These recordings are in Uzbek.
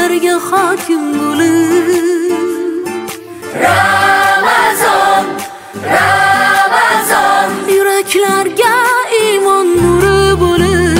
nafslarga hokim bo'lib. Ramazon, Ramazon, Yuraklarga iymon nuri bo'lib.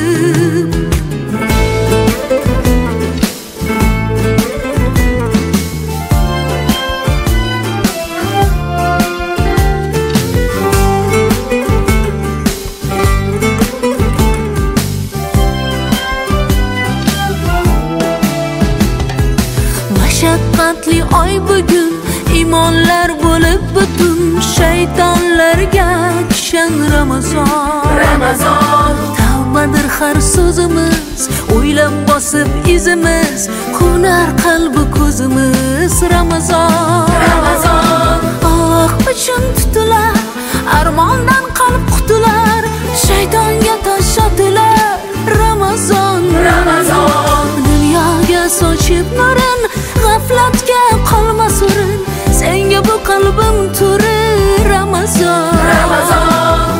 Mashaqqatli oy bugun, imonlar bo'lib butun, shaytonlarga kishan Ramazon. Ramazon, Tavbadir har so'zimiz, o'ylab bosib izimiz, qo'nar qalbi ko'zimiz. Ramazon, Ramazon, oh uchun tutilar, armondan qalb qutular, shaytonga tosh otilar. Ramazon, Ramazon, dunyoga sochib nurin, g'aflatga qolmas o'rin, senga bu qalbim turi. Ramazon, Ramazon,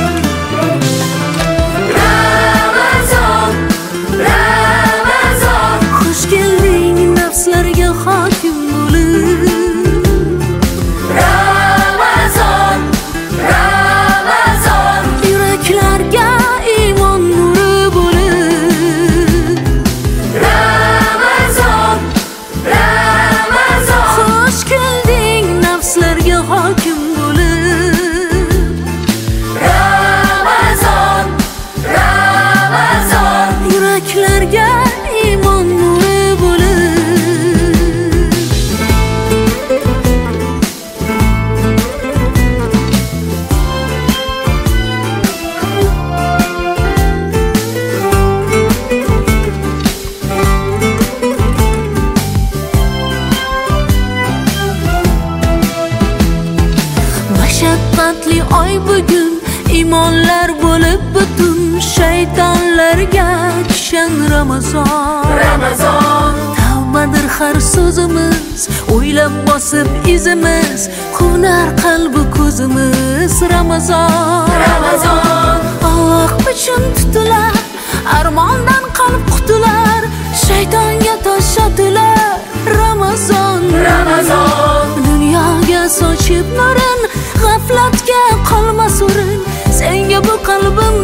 Ramazon, Ramazon, xush kelding nafslarga hokim bo'lib. Ramazon, Ramazon, Yuraklarga iymon nuri bo'lib. Ramazon, Ramazon, Xush kelding nafslarga hokim bo'lib. Ramazon, Ramazon, Yuraklarga iymon nuri bo'lib. Mashaqqatli oy bugun, imonlar bo'lib butun, shaytonlarga kishan Ramazon. Ramazon, Tavbadir har so'zimiz, o'ylab bosib izimiz, qo'nar qalbi ko'zimiz. Ramazon, Ramazon, oh uchun tutilar, armondan qalb qutular, shaytonga tosh otilar. Ramazon, Ramazon, dunyoga sochib nurin, g'aflatga qolmas o'rin, senga bu qalbim